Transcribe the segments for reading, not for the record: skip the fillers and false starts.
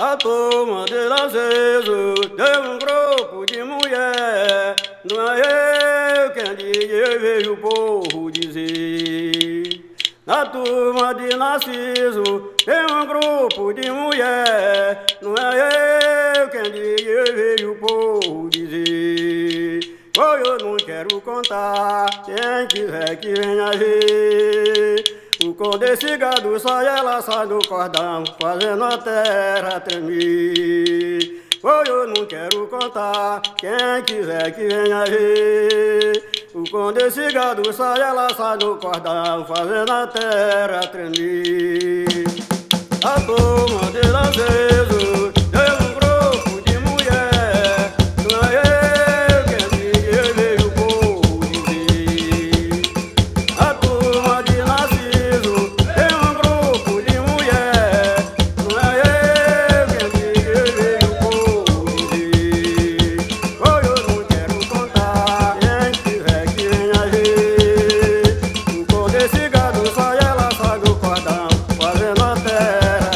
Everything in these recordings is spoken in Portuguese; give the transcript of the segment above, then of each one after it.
A turma de Lazezo deu um grupo de mulher. Não é eu quem diga, eu vejo o povo dizer. Na turma de Narciso tem um grupo de mulher. Não é eu quem diga, eu vejo o povo dizer. Oh, eu não quero contar, quem quiser que venha ver. O conde cigado sai, ela sai do cordão, fazendo a terra tremer. Oh, eu não quero contar, quem quiser que venha ver. O conde cigado sai, ela sai do cordão, fazendo a terra tremer. A turma de Lazezo deu um grupo de mulher. Não é eu quem diga, eu vejo o povo dizer. A turma de Narciso tem um grupo de mulher. Não é eu quem diga, eu vejo o povo dizer. Oh, eu não quero contar, quem quiser que venha ver. O conde cigado sai, ela sai do cordão, fazendo a terra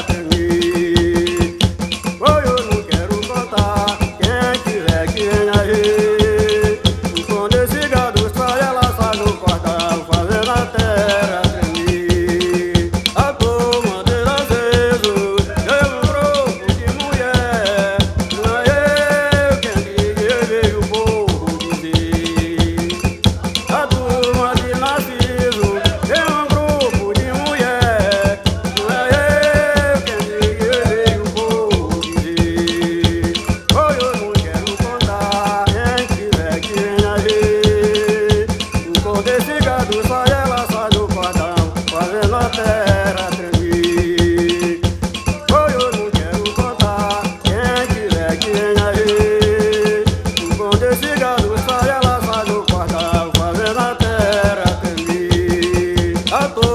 tremer. Oh, eu não quero contar, quem quiser que venha ver. O conde cigado sai, ela sai do cordão, fazendo a terra tremer. A turma de Lazezo deu um grupo de mulher. Não é eu quem diga, eu vejo o povo dizer. A turma de Narciso tem um grupo de mulher. Não é eu quem diga, eu vejo o povo dizer. Oh, eu não quero contar, quem quiser que venha ver. O conde cigado sai, ela sai do cordão, fazendo a terra tremer. Oh, eu não quero contar, quem quiser que venha ver. O conde cigado sai, ela sai do cordão, fazendo a terra tremer.